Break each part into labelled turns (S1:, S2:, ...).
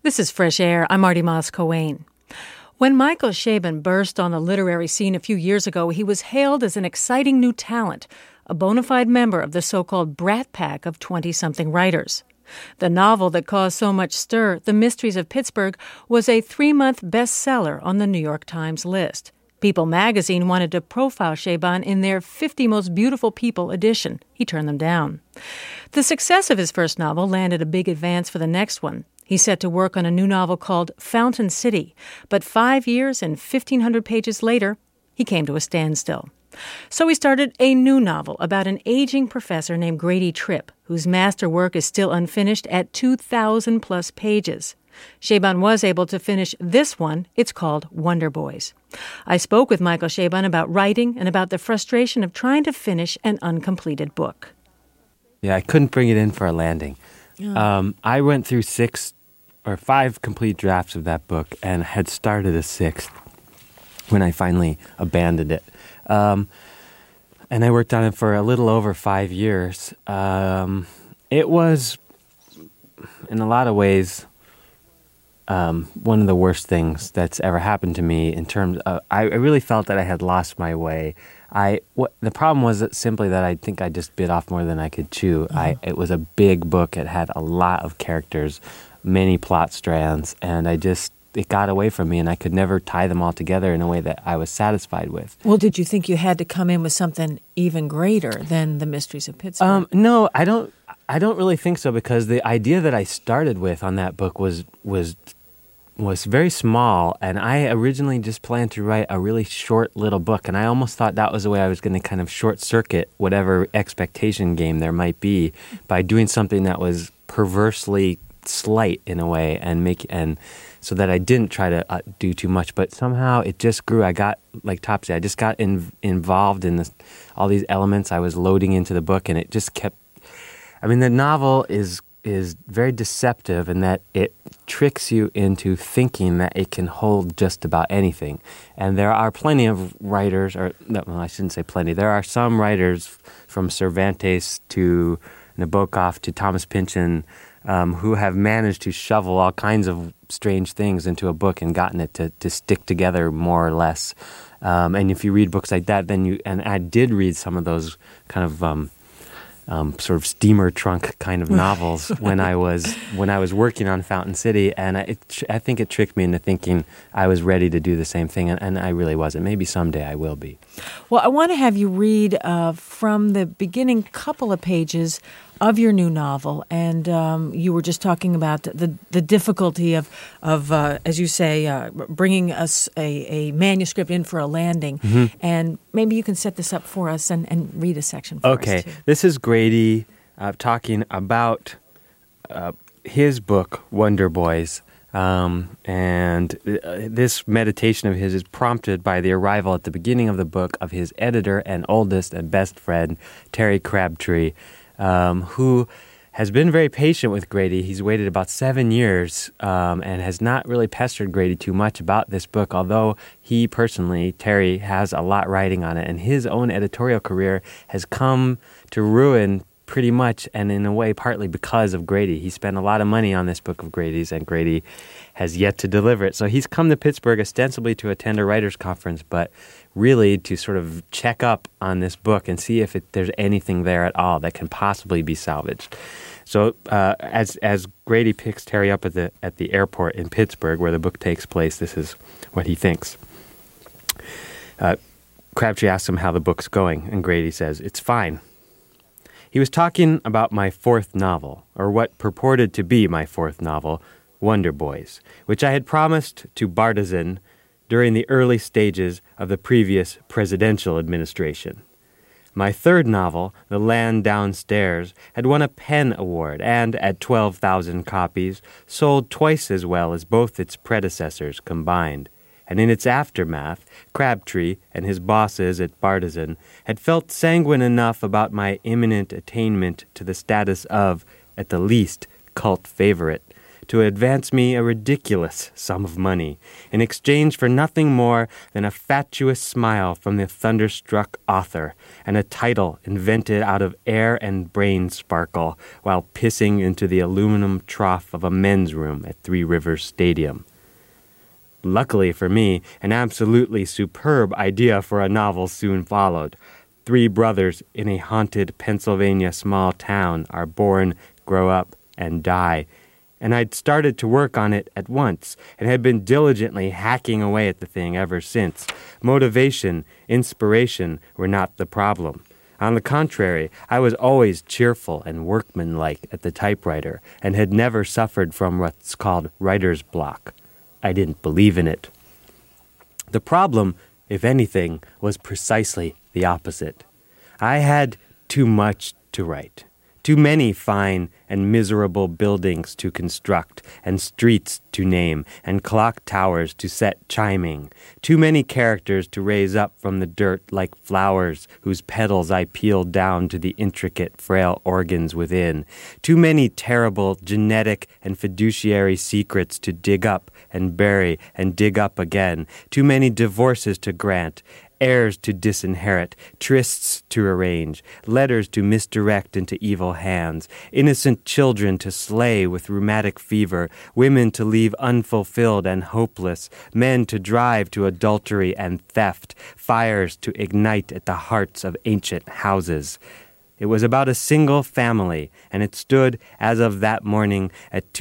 S1: This is Fresh Air. I'm Marty Moss-Coane. When Michael Chabon burst on the literary scene a few years ago, he was hailed as an exciting new talent, a bona fide member of the so-called Brat Pack of 20-something writers. The novel that caused so much stir, The Mysteries of Pittsburgh, was a 3-month bestseller on the New York Times list. People magazine wanted to profile Chabon in their 50 Most Beautiful People edition. He turned them down. The success of his first novel landed a big advance for the next one. He's set to work on a new novel called Fountain City, but 5 years and 1,500 pages later, he came to a standstill. So he started a new novel about an aging professor named Grady Tripp, whose masterwork is still unfinished at 2,000-plus pages. Chabon was able to finish this one. It's called Wonder Boys. I spoke with Michael Chabon about writing and about the frustration of trying to finish an uncompleted book.
S2: Yeah, I couldn't bring it in for a landing.
S1: Oh.
S2: I went through 6 or 5 complete drafts of that book and had started a 6th when I finally abandoned it. And I worked on it for a little over 5 years. It was, in a lot of ways, one of the worst things that's ever happened to me in terms of, I really felt that I had lost my way. The problem was simply that I think I just bit off more than I could chew. It was a big book. It had a lot of characters, many plot strands, and it got away from me, and I could never tie them all together in a way that I was satisfied with.
S1: Well, did you think you had to come in with something even greater than The Mysteries of Pittsburgh?
S2: No, I don't really think so, because the idea that I started with on that book was very small, and I originally just planned to write a really short little book, and I almost thought that was the way I was going to kind of short-circuit whatever expectation game there might be by doing something that was perversely slight in a way, and so that I didn't try to do too much. But somehow it just grew. I got, like Topsy, I just got involved in all these elements I was loading into the book, and it just kept. I mean, the novel is very deceptive in that it tricks you into thinking that it can hold just about anything. And there are plenty of writers, I shouldn't say plenty. There are some writers from Cervantes to Nabokov to Thomas Pynchon who have managed to shovel all kinds of strange things into a book and gotten it to stick together more or less. And if you read books like that, and I did read some of those kind of sort of steamer trunk kind of novels when I was working on Fountain City, and I think it tricked me into thinking I was ready to do the same thing, and I really wasn't. Maybe someday I will be.
S1: Well, I want to have you read from the beginning couple of pages of your new novel, and you were just talking about the difficulty of as you say, bringing us a manuscript in for a landing, and maybe you can set this up for us and read a section for us.
S2: Okay,
S1: too.
S2: This is Grady talking about his book, Wonder Boys, and this meditation of his is prompted by the arrival at the beginning of the book of his editor and oldest and best friend, Terry Crabtree, who has been very patient with Grady. He's waited about 7 years and has not really pestered Grady too much about this book, although he personally, Terry, has a lot riding on it, and his own editorial career has come to ruin pretty much, and in a way partly because of Grady. He spent a lot of money on this book of Grady's, and Grady has yet to deliver it. So he's come to Pittsburgh ostensibly to attend a writer's conference, but really to sort of check up on this book and see if there's anything there at all that can possibly be salvaged. So as Grady picks Terry up at the airport in Pittsburgh, where the book takes place, this is what he thinks. Crabtree asks him how the book's going, and Grady says, "It's fine." He was talking about my 4th novel, or what purported to be my 4th novel, Wonder Boys, which I had promised to Bartizan during the early stages of the previous presidential administration. My 3rd novel, The Land Downstairs, had won a PEN Award and, at 12,000 copies, sold twice as well as both its predecessors combined. And in its aftermath, Crabtree and his bosses at Bartizan had felt sanguine enough about my imminent attainment to the status of, at the least, cult favorite, to advance me a ridiculous sum of money in exchange for nothing more than a fatuous smile from the thunderstruck author and a title invented out of air and brain sparkle while pissing into the aluminum trough of a men's room at Three Rivers Stadium. Luckily for me, an absolutely superb idea for a novel soon followed. Three brothers in a haunted Pennsylvania small town are born, grow up, and die. And I'd started to work on it at once and had been diligently hacking away at the thing ever since. Motivation, inspiration were not the problem. On the contrary, I was always cheerful and workmanlike at the typewriter and had never suffered from what's called writer's block. I didn't believe in it. The problem, if anything, was precisely the opposite. I had too much to write. Too many fine and miserable buildings to construct, and streets to name, and clock towers to set chiming. Too many characters to raise up from the dirt like flowers whose petals I peeled down to the intricate, frail organs within. Too many terrible genetic and fiduciary secrets to dig up and bury and dig up again. Too many divorces to grant, heirs to disinherit, trysts to arrange, letters to misdirect into evil hands, innocent children to slay with rheumatic fever, women to leave unfulfilled and hopeless, men to drive to adultery and theft, fires to ignite at the hearts of ancient houses. It was about a single family, and it stood, as of that morning, at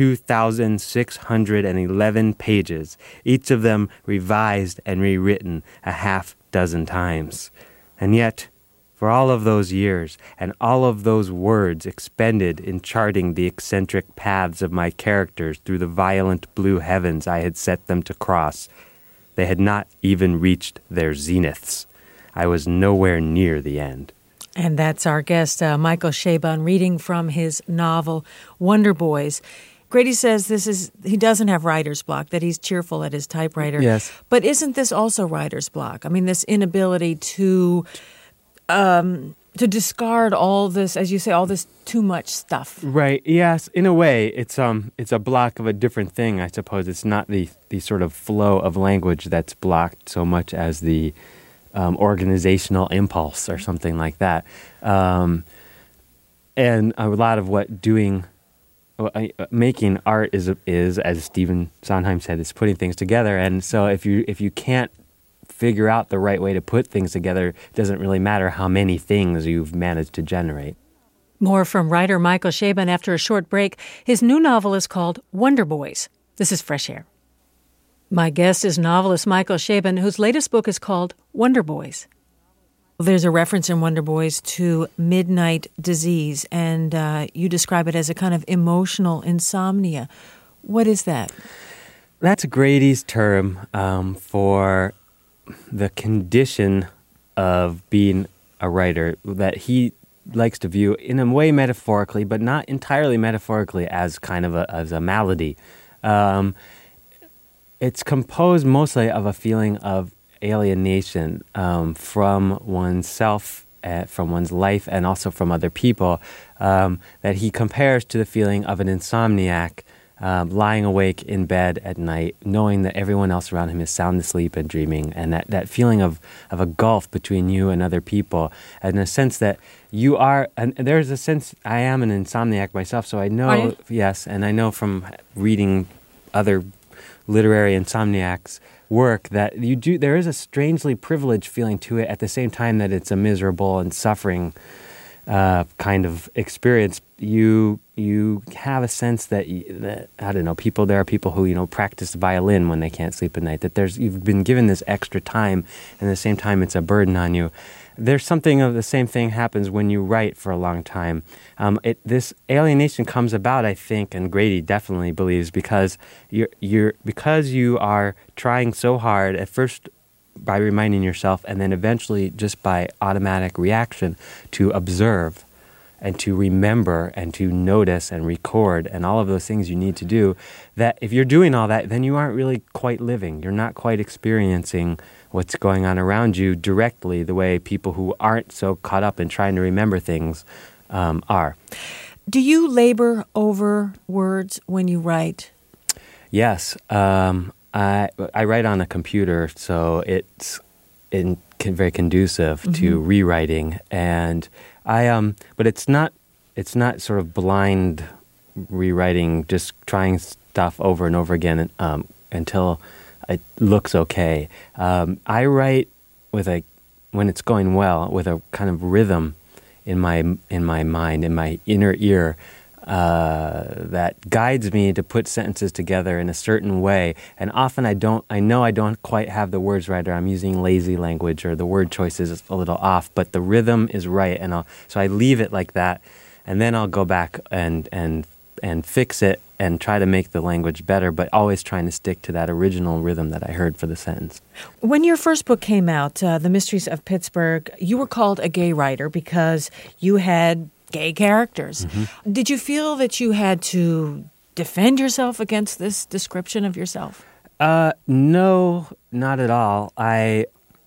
S2: 2,611 pages, each of them revised and rewritten a half-dozen times. And yet, for all of those years, and all of those words expended in charting the eccentric paths of my characters through the violent blue heavens I had set them to cross, they had not even reached their zeniths. I was nowhere near the end.
S1: And that's our guest, Michael Chabon, reading from his novel, Wonder Boys. Grady says he doesn't have writer's block, that he's cheerful at his typewriter.
S2: Yes.
S1: But isn't this also writer's block? I mean, this inability to discard all this, as you say, all this too much stuff.
S2: Right. Yes. In a way, it's a block of a different thing, I suppose. It's not the sort of flow of language that's blocked so much as the organizational impulse or something like that. And a lot of what making art is, as Stephen Sondheim said, is putting things together. And so if you can't figure out the right way to put things together, it doesn't really matter how many things you've managed to generate.
S1: More from writer Michael Chabon after a short break. His new novel is called Wonder Boys. This is Fresh Air. My guest is novelist Michael Chabon, whose latest book is called Wonder Boys. There's a reference in Wonder Boys to midnight disease, and you describe it as a kind of emotional insomnia. What is that?
S2: That's Grady's term for the condition of being a writer that he likes to view in a way metaphorically, but not entirely metaphorically, as kind of a malady. It's composed mostly of a feeling of alienation from oneself, from one's life, and also from other people, that he compares to the feeling of an insomniac lying awake in bed at night, knowing that everyone else around him is sound asleep and dreaming, and that feeling of a gulf between you and other people, and a sense that you are, and there's a sense, I am an insomniac myself, so I know, yes, and I know from reading other literary insomniacs' work that there is a strangely privileged feeling to it at the same time that it's a miserable and suffering kind of experience. You have a sense that I don't know, there are people who practice violin when they can't sleep at night, that you've been given this extra time, and at the same time it's a burden on you. There's something of the same thing happens when you write for a long time. This alienation comes about, I think, and Grady definitely believes, because you are trying so hard at first by reminding yourself, and then eventually just by automatic reaction to observe and to remember and to notice and record and all of those things you need to do, that if you're doing all that, then you aren't really quite living. You're not quite experiencing what's going on around you directly the way people who aren't so caught up in trying to remember things are.
S1: Do you labor over words when you write?
S2: Yes. I write on a computer, so it's very conducive to rewriting, and but it's not sort of blind rewriting, just trying stuff over and over again until it looks okay. I write when it's going well, with a kind of rhythm in my mind, in my inner ear, that guides me to put sentences together in a certain way. And often I know I don't quite have the words right, or I'm using lazy language, or the word choice is a little off, but the rhythm is right. So I leave it like that, and then I'll go back and fix it and try to make the language better, but always trying to stick to that original rhythm that I heard for the sentence.
S1: When your first book came out, The Mysteries of Pittsburgh, you were called a gay writer because you had gay characters. Mm-hmm. Did you feel that you had to defend yourself against this description of yourself?
S2: No, not at all. I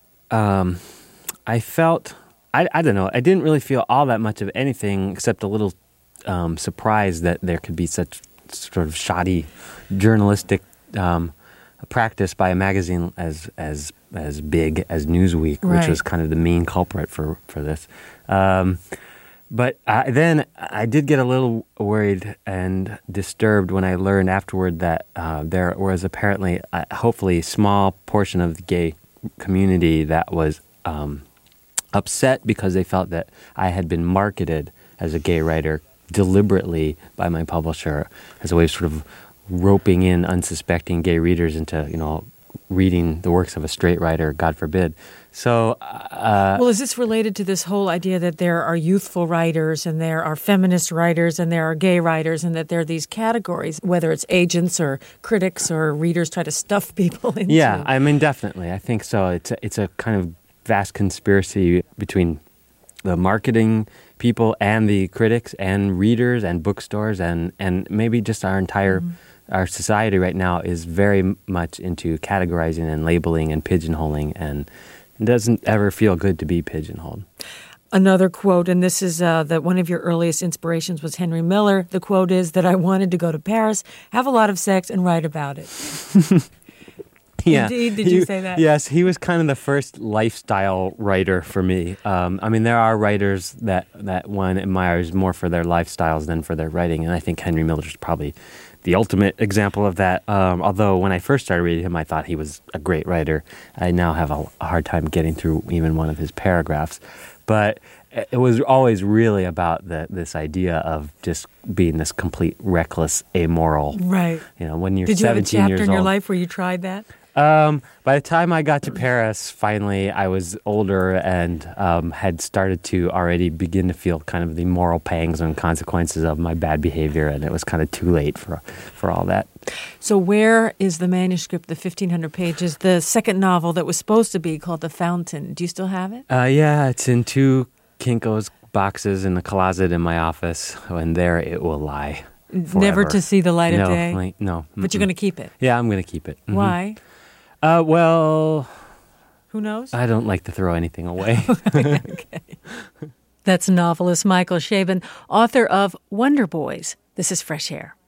S2: felt, I don't know, I didn't really feel all that much of anything except a little surprise that there could be such sort of shoddy journalistic practice by a magazine as big as Newsweek,
S1: right,
S2: which was kind of the main culprit for this. But then I did get a little worried and disturbed when I learned afterward that there was apparently, hopefully, a small portion of the gay community that was upset because they felt that I had been marketed as a gay writer deliberately by my publisher as a way of sort of roping in unsuspecting gay readers into, reading the works of a straight writer, God forbid. So,
S1: well, is this related to this whole idea that there are youthful writers and there are feminist writers and there are gay writers, and that there are these categories, whether it's agents or critics or readers try to stuff people into?
S2: Yeah, I mean, definitely. I think so. It's a kind of vast conspiracy between the marketing people and the critics and readers and bookstores and maybe just our entire our society right now is very much into categorizing and labeling and pigeonholing, and it doesn't ever feel good to be pigeonholed.
S1: Another quote, and this is that one of your earliest inspirations was Henry Miller. The quote is that I wanted to go to Paris, have a lot of sex, and write about it.
S2: Yeah.
S1: Indeed, did you say that?
S2: Yes, he was kind of the first lifestyle writer for me. I mean, there are writers that one admires more for their lifestyles than for their writing, and I think Henry Miller is probably the ultimate example of that. Although when I first started reading him, I thought he was a great writer. I now have a hard time getting through even one of his paragraphs. But it was always really about this idea of just being this complete reckless, amoral.
S1: Right.
S2: When you're 17 years old.
S1: Did you have a chapter in your life where you tried that?
S2: By the time I got to Paris, finally, I was older and had started to already begin to feel kind of the moral pangs and consequences of my bad behavior, and it was kind of too late for all that.
S1: So where is the manuscript, the 1,500 pages, the second novel that was supposed to be called The Fountain? Do you still have it?
S2: Yeah, it's in 2 Kinko's boxes in the closet in my office, and there it will lie forever.
S1: Never to see the light of day?
S2: No.
S1: But you're going to keep it?
S2: Yeah, I'm going to keep it. Mm-hmm.
S1: Why?
S2: Well,
S1: who knows?
S2: I don't like to throw anything away.
S1: Okay. That's novelist Michael Chabon, author of Wonder Boys. This is Fresh Air.